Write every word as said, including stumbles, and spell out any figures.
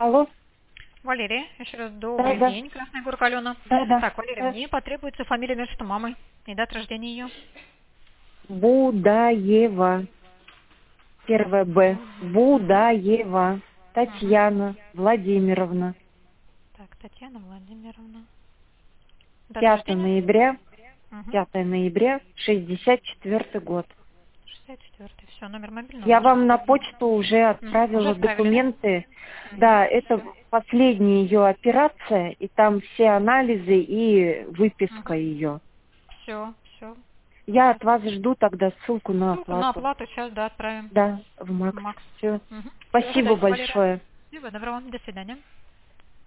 Алло? Валерия, еще раз Да, добрый да. день, Красная Горка Алена. Да, да. Так, Валерия, Да. мне потребуется фамилия, имя, отчество мамы и дата рождения ее. Будаева. Первое Б. Будаева. Угу. Татьяна Владимировна. Так, Татьяна Владимировна. Дата пятое рождения? ноября. Угу. пятое ноября. шестьдесят четвёртый год. шестьдесят четвёртый. Все, номер мобильного Я ваш вам на указан. почту уже Угу. Уже отправила отправили, да? документы. Да, Угу. это Все. последняя ее операция, и там все анализы и выписка Угу. ее. Все, все. Я от вас жду тогда ссылку на Ссылку на оплату. оплату сейчас, да, отправим. Да, в Макс. Макс. Все. Угу. Все, Спасибо ожидайте, Валерия. большое. Всего доброго. До свидания.